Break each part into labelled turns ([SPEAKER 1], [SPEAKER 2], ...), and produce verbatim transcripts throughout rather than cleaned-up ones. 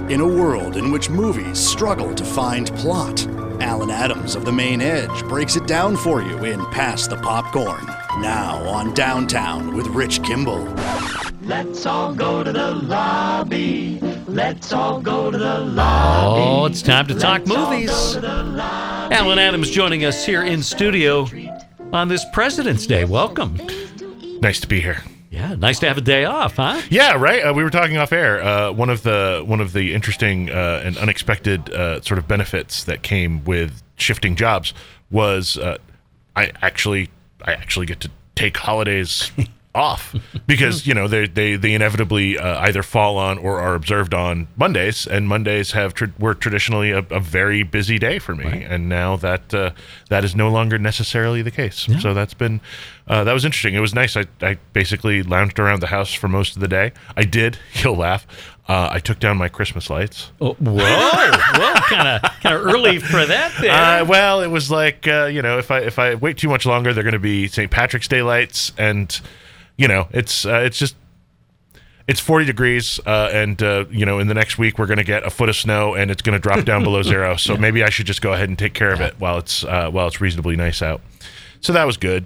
[SPEAKER 1] In a world in which movies struggle to find plot, Alan Adams of The Main Edge breaks it down for you in Pass the Popcorn. Now on Downtown with Rich Kimball.
[SPEAKER 2] Let's all go to the lobby. Let's all go to the lobby.
[SPEAKER 3] Oh, it's time to talk
[SPEAKER 2] Let's all
[SPEAKER 3] movies.
[SPEAKER 2] go to the lobby.
[SPEAKER 3] Alan Adams joining us here in studio on this President's Day. Welcome.
[SPEAKER 4] Nice to be here.
[SPEAKER 3] Yeah, nice to have a day off, huh?
[SPEAKER 4] Yeah, right. Uh, we were talking off air. Uh, one of the one of the interesting uh, and unexpected uh, sort of benefits that came with shifting jobs was uh, I actually I actually get to take holidays off because you know they they they inevitably uh, either fall on or are observed on Mondays, and Mondays have tra- were traditionally a, a very busy day for me,
[SPEAKER 3] Right.
[SPEAKER 4] and now that uh, that is no longer necessarily the case.
[SPEAKER 3] Yeah.
[SPEAKER 4] So that's been uh, that was interesting. It was nice. I I basically lounged around the house for most of the day. I did. You'll laugh. Uh, I took down my Christmas lights.
[SPEAKER 3] Oh, whoa, whoa, kind of kind of early for that there.
[SPEAKER 4] Uh, well, it was like uh, you know, if I if I wait too much longer, they're going to be Saint Patrick's Day lights, and you know, it's uh, it's just it's forty degrees, uh, and uh, you know, in the next week we're going to get a foot of snow, and it's going to drop down below zero. So
[SPEAKER 3] Yeah.
[SPEAKER 4] maybe I should just go ahead and take care of
[SPEAKER 3] Yeah.
[SPEAKER 4] it while it's uh, while it's reasonably nice out. So that was good.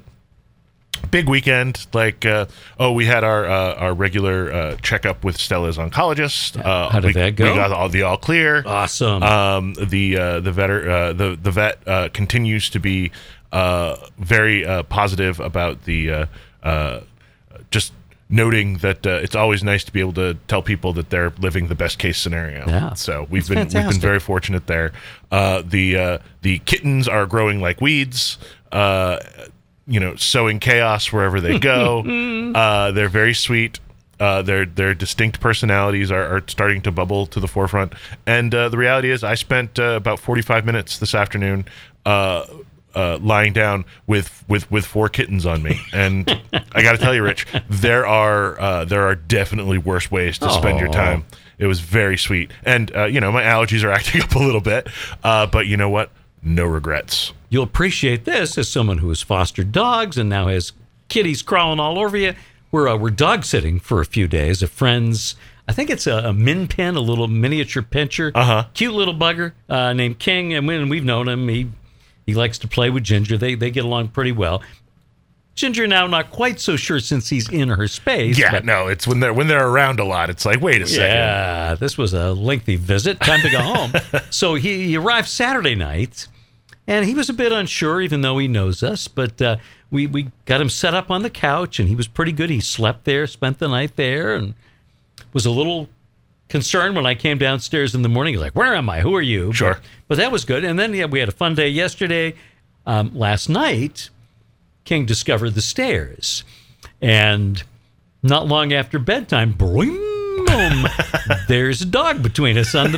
[SPEAKER 4] Big weekend, like uh, oh, we had our uh, our regular uh, checkup with Stella's oncologist. Uh,
[SPEAKER 3] How did
[SPEAKER 4] we,
[SPEAKER 3] that go?
[SPEAKER 4] We got all the all clear.
[SPEAKER 3] Awesome.
[SPEAKER 4] Um, the uh, the vet uh, the the vet uh, continues to be uh, very uh, positive about the uh, uh, just noting that uh, it's always nice to be able to tell people that they're living the best case scenario.
[SPEAKER 3] Yeah.
[SPEAKER 4] So we've
[SPEAKER 3] That's
[SPEAKER 4] been we've been
[SPEAKER 3] fantastic.
[SPEAKER 4] very fortunate there. Uh, the uh, the kittens are growing like weeds. Uh, you know, sowing chaos wherever they go. uh, they're very sweet. Uh, their their distinct personalities are, are starting to bubble to the forefront. And uh, the reality is, I spent uh, about forty-five minutes this afternoon uh, uh, lying down with, with, with four kittens on me. And I got to tell you, Rich, there are uh, there are definitely worse ways to spend your
[SPEAKER 3] Aw.
[SPEAKER 4] time. It was very sweet. And uh, you know, my allergies are acting up a little bit. Uh, but you know what? No regrets.
[SPEAKER 3] You'll appreciate this as someone who has fostered dogs and now has kitties crawling all over you. We're uh, we're dog sitting for a few days. A friend's, I think it's a, a min pin, a little miniature pincher,
[SPEAKER 4] Uh-huh.
[SPEAKER 3] cute little bugger uh, named King. And when we've known him, he he likes to play with Ginger. They they get along pretty well. Ginger now not quite so sure since he's in her space.
[SPEAKER 4] Yeah,
[SPEAKER 3] but
[SPEAKER 4] no, it's when they're when they're around a lot. It's like, wait a second.
[SPEAKER 3] yeah, this was a lengthy visit. Time to go home. So he, he arrived Saturday night, and he was a bit unsure, even though he knows us. But uh, we we got him set up on the couch, and he was pretty good. He slept there, spent the night there, and was a little concerned when I came downstairs in the morning. He's like, "Where am I? Who are you?"
[SPEAKER 4] Sure.
[SPEAKER 3] But, but that was good. And then yeah, we had a fun day yesterday. Um, last night, King discovered the stairs, and not long after bedtime, boom, boom, there's a dog between us on the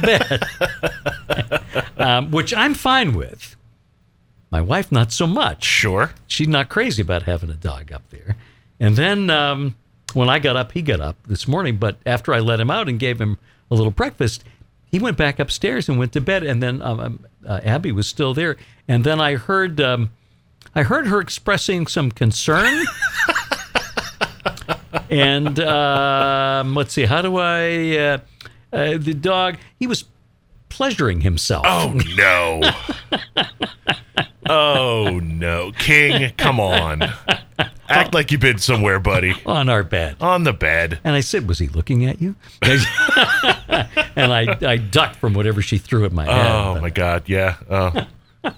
[SPEAKER 3] bed, um, which I'm fine with. My wife, not so much.
[SPEAKER 4] Sure.
[SPEAKER 3] She's not crazy about having a dog up there. And then um, when I got up, he got up this morning, but after I let him out and gave him a little breakfast, he went back upstairs and went to bed, and then um, uh, Abby was still there. And then I heard... Um, I heard her expressing some concern. and um, let's see, how do I... Uh, uh, the dog, he was pleasuring himself.
[SPEAKER 4] Oh, no. oh, no. King, come on. Act like you've been somewhere, buddy.
[SPEAKER 3] On our bed.
[SPEAKER 4] On the bed.
[SPEAKER 3] And I said, was he looking at you? and I, I ducked from whatever she threw at my head.
[SPEAKER 4] Oh, my God. Yeah. Oh.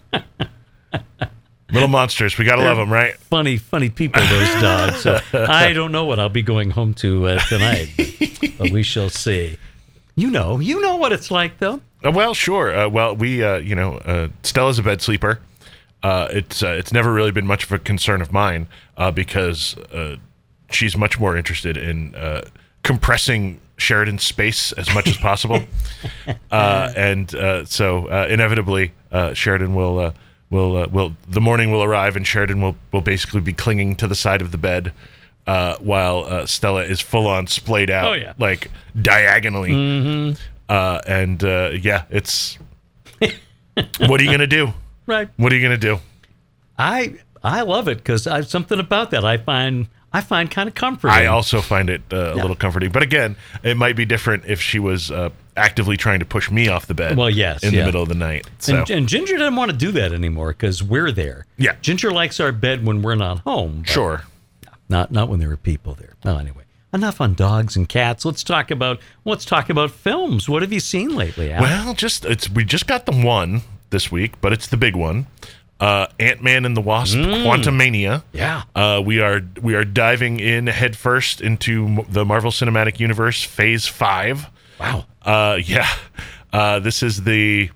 [SPEAKER 4] Little monsters. We got to love them, right?
[SPEAKER 3] Funny, funny people, those dogs. So I don't know what I'll be going home to uh, tonight, but we shall see. You know, you know what it's like, though.
[SPEAKER 4] Uh, well, sure. Uh, well, we, uh, you know, uh, Stella's a bed sleeper. Uh, it's uh, it's never really been much of a concern of mine uh, because uh, she's much more interested in uh, compressing Sheridan's space as much as possible, uh, and uh, so uh, inevitably uh, Sheridan will uh, will uh, will the morning will arrive and Sheridan will will basically be clinging to the side of the bed uh, while uh, Stella is full on splayed out,
[SPEAKER 3] Oh, yeah.
[SPEAKER 4] like diagonally,
[SPEAKER 3] Mm-hmm.
[SPEAKER 4] uh, and uh, yeah, it's what are you gonna do?
[SPEAKER 3] Right.
[SPEAKER 4] What are you gonna do?
[SPEAKER 3] I I love it because I something about that. I find I find kind of comforting.
[SPEAKER 4] I also find it uh, a yeah. little comforting. But again, it might be different if she was uh, actively trying to push me off the bed
[SPEAKER 3] well, yes,
[SPEAKER 4] in
[SPEAKER 3] yeah.
[SPEAKER 4] the middle of the night. So.
[SPEAKER 3] And, and Ginger doesn't want to do that anymore because we're there.
[SPEAKER 4] Yeah.
[SPEAKER 3] Ginger likes our bed when we're not home.
[SPEAKER 4] Sure.
[SPEAKER 3] Not not when there are people there. No, anyway. Enough on dogs and cats. Let's talk about let's talk about films. What have you seen lately, Al?
[SPEAKER 4] Well, just it's we just got the one this week, but it's the big one. Uh, Ant-Man and the Wasp:
[SPEAKER 3] Mm.
[SPEAKER 4] Quantumania.
[SPEAKER 3] Yeah,
[SPEAKER 4] uh, we are we are diving in headfirst into the Marvel Cinematic Universe Phase Five.
[SPEAKER 3] Wow.
[SPEAKER 4] Uh, yeah, uh, this is the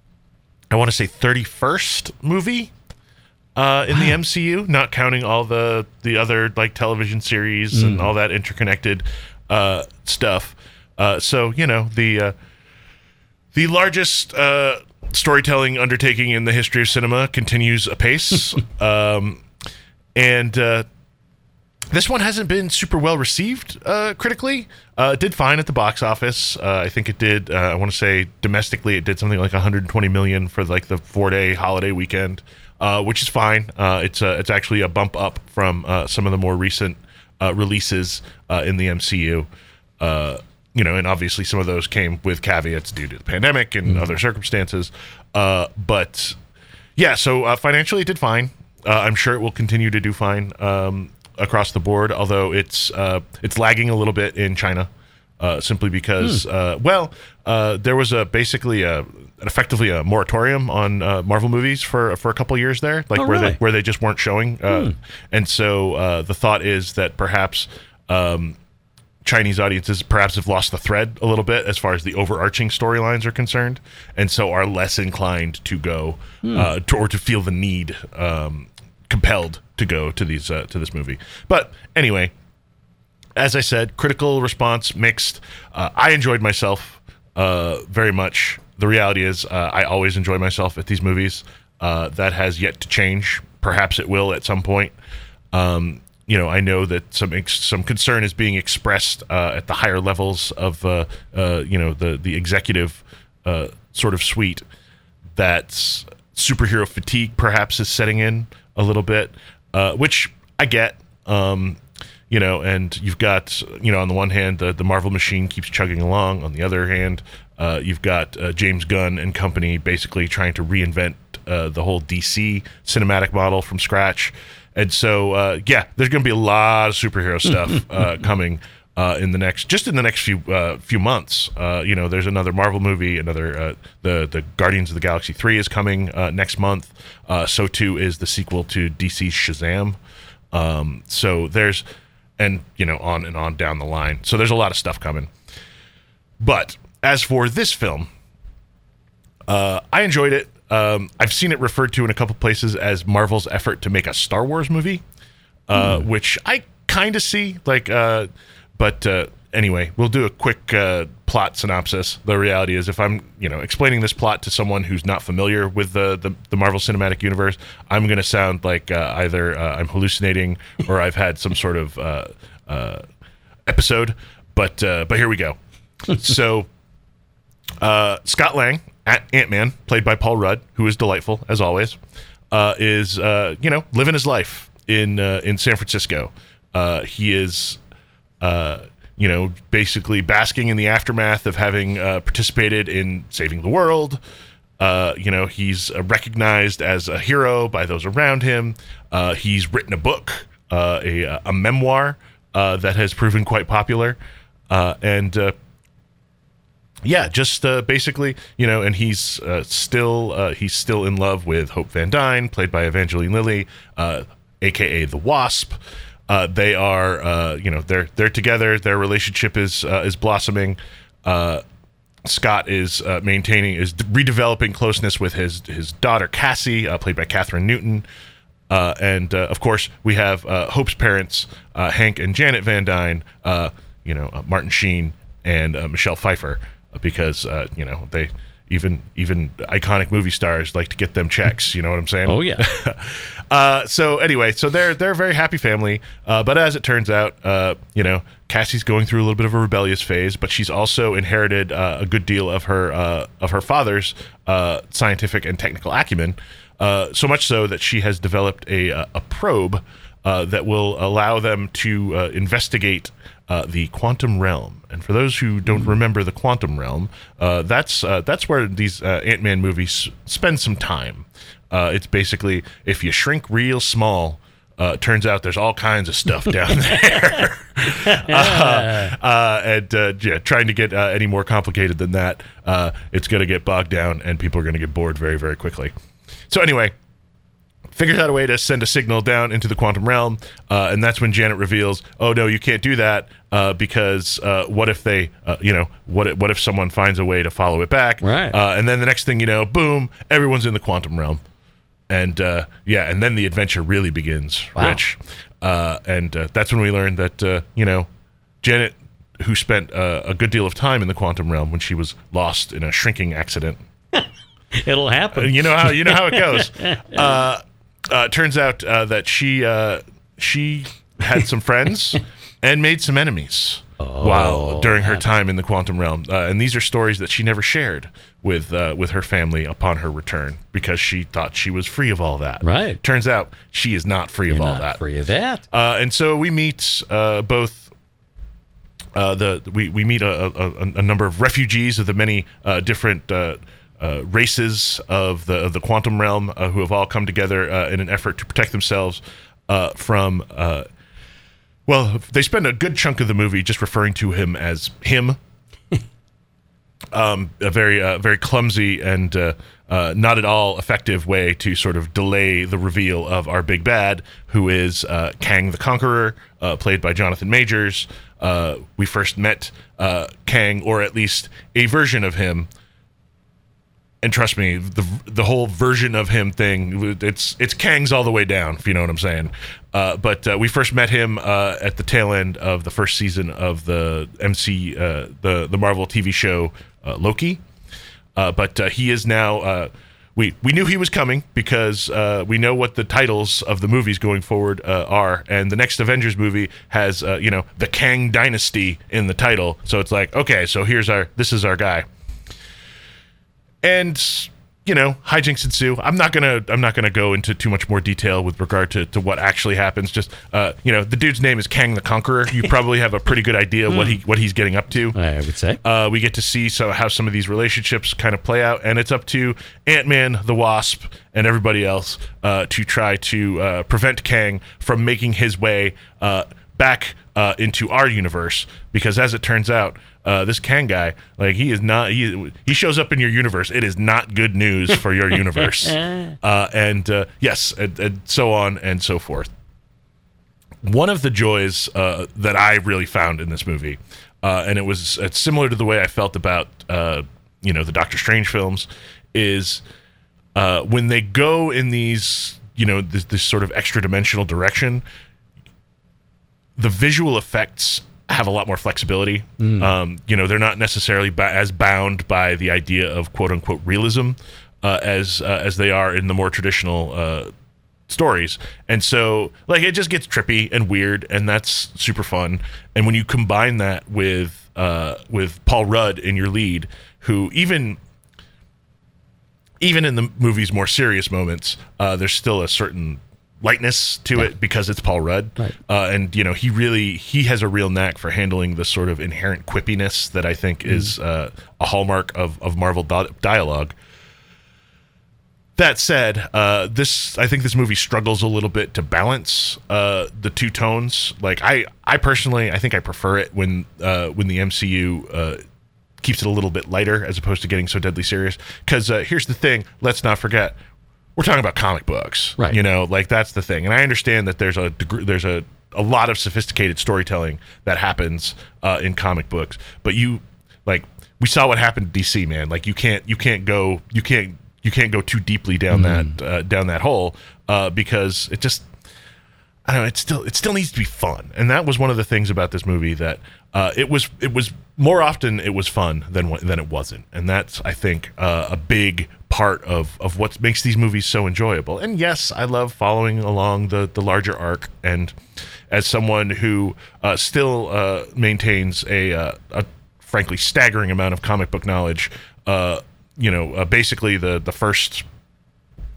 [SPEAKER 4] I want to say thirty-first movie uh, in wow. the M C U, not counting all the the other like television series mm. and all that interconnected uh, stuff. Uh, so you know the uh, the largest. Uh, storytelling undertaking in the history of cinema continues apace. um, and uh, this one hasn't been super well received uh, critically. Uh, it did fine at the box office. Uh, I think it did, uh, I want to say domestically, it did something like one hundred twenty million for like the four-day holiday weekend, uh, which is fine. Uh, it's, a, it's actually a bump up from uh, some of the more recent uh, releases uh, in the M C U. Uh You know, and obviously some of those came with caveats due to the pandemic and mm. other circumstances. Uh, but yeah, so uh, financially it did fine. Uh, I'm sure it will continue to do fine um, across the board, although it's uh, it's lagging a little bit in China, uh, simply because, mm. uh, well, uh, there was a basically a effectively a moratorium on uh, Marvel movies for for a couple of years there, like
[SPEAKER 3] oh,
[SPEAKER 4] where
[SPEAKER 3] really?
[SPEAKER 4] they where they just weren't showing. Uh, mm. And so uh, the thought is that perhaps. Um, Chinese audiences perhaps have lost the thread a little bit as far as the overarching storylines are concerned, and so are less inclined to go hmm. uh, to, or to feel the need, um, compelled to go to these uh, to this movie. But anyway, as I said, critical response mixed. Uh, I enjoyed myself uh, very much. The reality is, uh, I always enjoy myself at these movies. Uh, that has yet to change. Perhaps it will at some point. Um, You know, I know that some ex- some concern is being expressed uh, at the higher levels of, uh, uh, you know, the the executive uh, sort of suite that superhero fatigue perhaps is setting in a little bit, uh, which I get. Um, you know, and you've got, you know, on the one hand, the, the Marvel machine keeps chugging along. On the other hand, uh, you've got uh, James Gunn and company basically trying to reinvent uh, the whole D C cinematic model from scratch. And so, uh, yeah, there's going to be a lot of superhero stuff uh, coming uh, in the next, just in the next few uh, few months. Uh, you know, there's another Marvel movie, another uh, the the Guardians of the Galaxy three is coming uh, next month. Uh, so too is the sequel to D C's Shazam. Um, so there's, and you know, on and on down the line. So there's a lot of stuff coming. But as for this film, uh, I enjoyed it. Um, I've seen it referred to in a couple places as Marvel's effort to make a Star Wars movie, uh, mm. which I kind of see. Like, uh, but uh, anyway, we'll do a quick uh, plot synopsis. The reality is, if I'm, you know, explaining this plot to someone who's not familiar with the the, the Marvel Cinematic Universe, I'm going to sound like uh, either uh, I'm hallucinating or I've had some sort of uh, uh, episode. But uh, but here we go. So, uh, Scott Lang. Ant-Man, played by Paul Rudd, who is delightful as always, uh, is uh, you know living his life in uh, in San Francisco. Uh, he is uh, you know basically basking in the aftermath of having uh, participated in saving the world. Uh, you know he's uh, recognized as a hero by those around him. Uh, he's written a book, uh, a a memoir uh, that has proven quite popular, uh, and. Uh, Yeah, just uh, basically, you know, and he's uh, still uh, he's still in love with Hope Van Dyne, played by Evangeline Lilly, uh, aka the Wasp. Uh, they are, uh, you know, they're they're together. Their relationship is uh, is blossoming. Uh, Scott is uh, maintaining is redeveloping closeness with his his daughter Cassie, uh, played by Catherine Newton, uh, and uh, of course we have uh, Hope's parents, uh, Hank and Janet Van Dyne. Uh, you know, uh, Martin Sheen and uh, Michelle Pfeiffer. Because uh, you know they even even iconic movie stars like to get them checks. You know what I'm saying?
[SPEAKER 3] Oh yeah.
[SPEAKER 4] uh, so anyway, so they're they're a very happy family. Uh, but as it turns out, uh, you know Cassie's going through a little bit of a rebellious phase, but she's also inherited uh, a good deal of her uh, of her father's uh, scientific and technical acumen. Uh, so much so that she has developed a a probe uh, that will allow them to uh, investigate uh, the quantum realm. And for those who don't remember the quantum realm, uh, that's uh, that's where these uh, Ant-Man movies spend some time. Uh, it's basically, if you shrink real small, uh, it turns out there's all kinds of stuff down there. uh, uh, and uh, yeah, trying to get uh, any more complicated than that, uh, it's going to get bogged down, and people are going to get bored very, very quickly. So anyway, figures out a way to send a signal down into the quantum realm, uh, and that's when Janet reveals, "Oh no, you can't do that uh, because uh, what if they, uh, you know, what if, what if someone finds a way to follow it back?"
[SPEAKER 3] Right.
[SPEAKER 4] Uh, and then the next thing you know, boom, everyone's in the quantum realm, and uh, yeah, and then the adventure really begins.
[SPEAKER 3] Wow.
[SPEAKER 4] Rich, uh, and uh, that's when we learned that uh, you know, Janet, who spent uh, a good deal of time in the quantum realm when she was lost in a shrinking accident.
[SPEAKER 3] It'll happen.
[SPEAKER 4] You know how you know how it goes. Uh, uh, turns out uh, that she uh, she had some friends and made some enemies
[SPEAKER 3] Oh,
[SPEAKER 4] while during her time in the quantum realm, uh, and these are stories that she never shared with uh, with her family upon her return because she thought she was free of all that.
[SPEAKER 3] Right.
[SPEAKER 4] Turns out she is not free of
[SPEAKER 3] You're
[SPEAKER 4] all
[SPEAKER 3] not
[SPEAKER 4] that.
[SPEAKER 3] free of that.
[SPEAKER 4] Uh, and so we meet uh, both. Uh, the we we meet a, a, a number of refugees of the many uh, different uh, uh, races of the of the quantum realm uh, who have all come together uh, in an effort to protect themselves uh, from. Uh, well, they spend a good chunk of the movie just referring to him as him. um, a very uh, very clumsy and uh, uh, not at all effective way to sort of delay the reveal of our big bad, who is uh, Kang the Conqueror, uh, played by Jonathan Majors. Uh, we first met uh, Kang, or at least a version of him. And trust me, the the whole version of him thing, it's it's Kang's all the way down, if you know what I'm saying. Uh, but uh, we first met him uh, at the tail end of the first season of the M C, uh, the the Marvel T V show uh, Loki. Uh, but uh, he is now. Uh, we we knew he was coming because uh, we know what the titles of the movies going forward uh, are, and the next Avengers movie has uh, you know the Kang Dynasty in the title. So it's like, okay, so here's our this is our guy. And you know, hijinks ensue. I'm not gonna I'm not gonna go into too much more detail with regard to, to what actually happens. Just uh, you know, the dude's name is Kang the Conqueror. You probably have a pretty good idea what he what he's getting up to.
[SPEAKER 3] I would say.
[SPEAKER 4] Uh, we get to see so how some of these relationships kind of play out, and it's up to Ant-Man, the Wasp, and everybody else uh, to try to uh, prevent Kang from making his way uh, back uh, into our universe. Because as it turns out, Uh, this Kang guy, like he is not, he he shows up in your universe. It is not good news for your universe. Uh, and uh, yes, and, and so on and so forth. One of the joys uh, that I really found in this movie, uh, and it was it's similar to the way I felt about uh, you know the Doctor Strange films, is uh, when they go in these you know this, this sort of extra dimensional direction, the visual effects have a lot more flexibility. Mm. Um, you know, they're not necessarily ba- as bound by the idea of quote unquote realism uh, as uh, as they are in the more traditional uh, stories. And so, like, it just gets trippy and weird, and that's super fun. And when you combine that with uh, with Paul Rudd in your lead, who even even in the movie's more serious moments, uh, there's still a certain lightness to it because it's Paul Rudd.
[SPEAKER 3] Right.
[SPEAKER 4] Uh, and, you know, he really, he has a real knack for handling the sort of inherent quippiness that I think mm. is uh, a hallmark of, of Marvel di- dialogue. That said, uh, this, I think this movie struggles a little bit to balance uh, the two tones. Like, I, I personally, I think I prefer it when, uh, when the M C U uh, keeps it a little bit lighter as opposed to getting so deadly serious. Because uh, here's the thing, let's not forget, we're talking about comic books,
[SPEAKER 3] right?
[SPEAKER 4] You know, like that's the thing. And I understand that there's a degree, there's a, a lot of sophisticated storytelling that happens uh, in comic books. But you, like, we saw what happened to D C, man. Like, you can't, you can't go, you can't, you can't go too deeply down mm. that uh, down that hole uh, because it just, I don't know. It still, it still needs to be fun. And that was one of the things about this movie that uh, it was, it was more often it was fun than than it wasn't. And that's, I think, uh, a big part of, of what makes these movies so enjoyable. And yes, I love following along the, the larger arc. And as someone who uh, still uh, maintains a, uh, a frankly staggering amount of comic book knowledge, uh, you know, uh, basically the, the first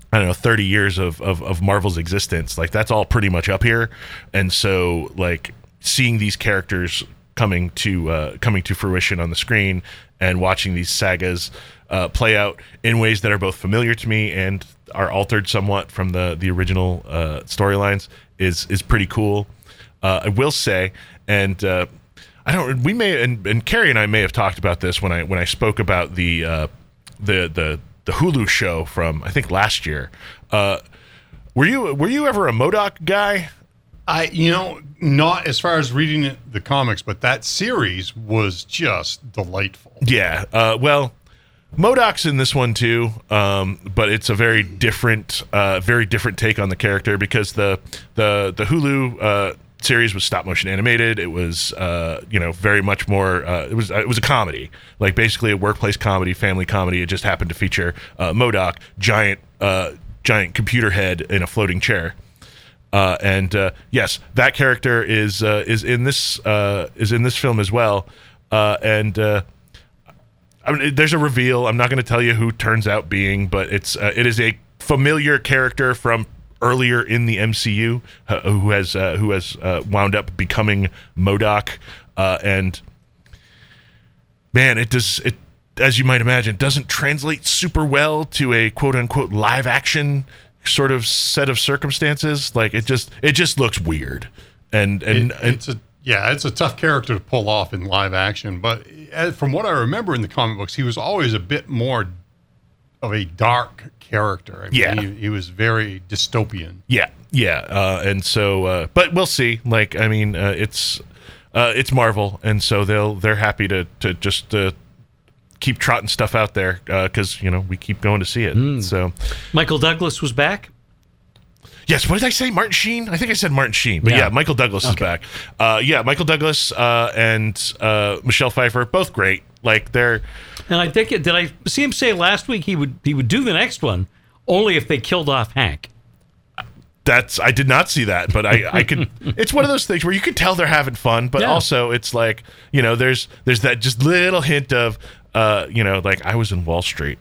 [SPEAKER 4] I don't know, thirty years of, of, of Marvel's existence. Like, that's all pretty much up here. And so, like, seeing these characters coming to uh, coming to fruition on the screen and watching these sagas uh, play out in ways that are both familiar to me and are altered somewhat from the the original uh, storylines is is pretty cool. Uh, I will say, and uh, I don't. We may and, and Carrie and I may have talked about this when I when I spoke about the uh, the the the Hulu show from I think last year. Uh, were you were you ever a MODOK guy?
[SPEAKER 5] I, you know, not as far as reading it, the comics, but that series was just delightful.
[SPEAKER 4] Yeah. Uh, well, MODOK's in this one too, um, but it's a very different, uh, very different take on the character because the the the Hulu uh, series was stop motion animated. It was, uh, you know, very much more. Uh, it was it was a comedy, like basically a workplace comedy, family comedy. It just happened to feature uh, MODOK, giant uh, giant computer head in a floating chair. Uh, and uh, yes, that character is uh, is in this uh, is in this film as well. Uh, and uh, I mean, there's a reveal. I'm not going to tell you who turns out being, but it's uh, it is a familiar character from earlier in the M C U uh, who has uh, who has uh, wound up becoming MODOK. Uh, and man, it does it as you might imagine doesn't translate super well to a quote unquote live action sort of set of circumstances. Like it just it just looks weird, and and,
[SPEAKER 5] It,
[SPEAKER 4] and
[SPEAKER 5] it's a yeah, it's a tough character to pull off in live action. But as, from what I remember in the comic books, he was always a bit more of a dark character. I mean,
[SPEAKER 4] Yeah.
[SPEAKER 5] he, he was very dystopian.
[SPEAKER 4] yeah yeah uh, and so uh, but we'll see. Like I mean, uh, it's uh, it's Marvel, and so they'll they're happy to to just uh, keep trotting stuff out there because uh, you know we keep going to see it.
[SPEAKER 3] Mm.
[SPEAKER 4] So
[SPEAKER 3] Michael Douglas was back.
[SPEAKER 4] yes, what did I say? Martin Sheen? I think I said Martin Sheen, but yeah,
[SPEAKER 3] Yeah.
[SPEAKER 4] Michael Douglas is
[SPEAKER 3] Okay.
[SPEAKER 4] back. Uh, yeah, Michael Douglas uh, and uh, Michelle Pfeiffer, both great. Like they're
[SPEAKER 3] And I think it, did I see him say last week he would he would do the next one only if they killed off Hank.
[SPEAKER 4] that's I did not see that, but I I could. It's one of those things where you could tell they're having fun, but
[SPEAKER 3] Yeah.
[SPEAKER 4] also it's like you know there's there's that just little hint of. Uh, you know, like I was in Wall Street.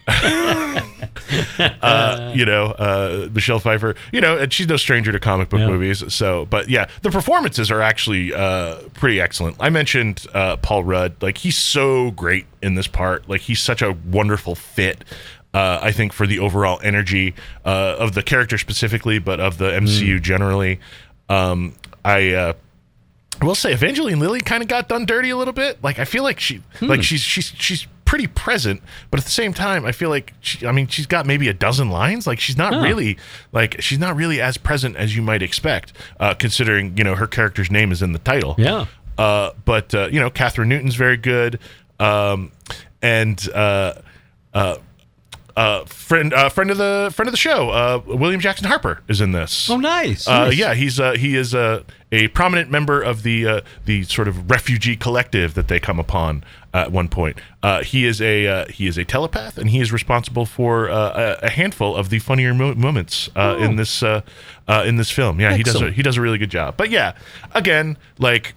[SPEAKER 4] uh, you know, uh, Michelle Pfeiffer. You know, and she's no stranger to comic book
[SPEAKER 3] Yeah.
[SPEAKER 4] movies. So, but yeah, the performances are actually uh, pretty excellent. I mentioned uh, Paul Rudd. Like he's so great in this part. Like he's such a wonderful fit. Uh, I think for the overall energy uh, of the character specifically, but of the M C U generally. Um, I. Uh, I will say Evangeline Lilly kind of got done dirty a little bit. Like I feel like she, like she's she's she's pretty present, but at the same time, I feel like she, I mean she's got maybe a dozen lines. Like she's not
[SPEAKER 3] Huh.
[SPEAKER 4] really like she's not really as present as you might expect, uh, considering you know her character's name is in the title.
[SPEAKER 3] Yeah.
[SPEAKER 4] Uh, but uh, you know Catherine Newton's very good, um, and uh, uh, uh, friend uh, friend of the friend of the show, uh, William Jackson Harper is in this.
[SPEAKER 3] Oh, nice.
[SPEAKER 4] Uh,
[SPEAKER 3] Nice.
[SPEAKER 4] yeah, he's uh, he is uh, a prominent member of the uh, the sort of refugee collective that they come upon at one point. Uh, he is a uh, he is a telepath, and he is responsible for uh, a, a handful of the funnier mo- moments uh,
[SPEAKER 3] Oh.
[SPEAKER 4] in this uh, uh, in this film. Yeah, he does a,
[SPEAKER 3] Excellent.
[SPEAKER 4] he does a really good job. But yeah, again, like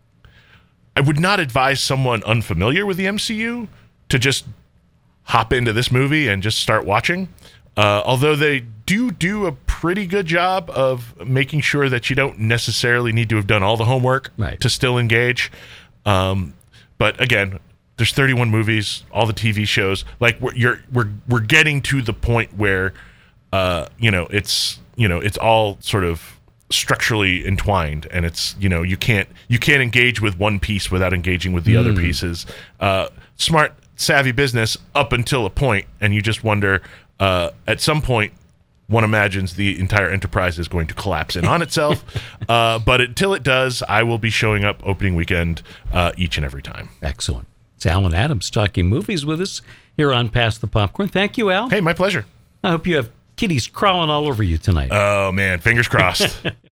[SPEAKER 4] I would not advise someone unfamiliar with the M C U to just hop into this movie and just start watching. Uh, although they do do a pretty good job of making sure that you don't necessarily need to have done all the homework
[SPEAKER 3] Right.
[SPEAKER 4] to still engage. Um, but again, there's thirty-one movies, all the T V shows. Like we're you're, we're we're getting to the point where, uh, you know, it's you know it's all sort of structurally entwined, and it's you know you can't you can't engage with one piece without engaging with the other pieces. Uh, smart, savvy business up until a point, and you just wonder. Uh, at some point, one imagines the entire enterprise is going to collapse in on itself. uh, but until it does, I will be showing up opening weekend uh, each and every time.
[SPEAKER 3] Excellent. It's Alan Adams talking movies with us here on Pass the Popcorn. Thank you, Al.
[SPEAKER 4] Hey, my pleasure.
[SPEAKER 3] I hope you have kitties crawling all over you tonight.
[SPEAKER 4] Oh, man. Fingers crossed.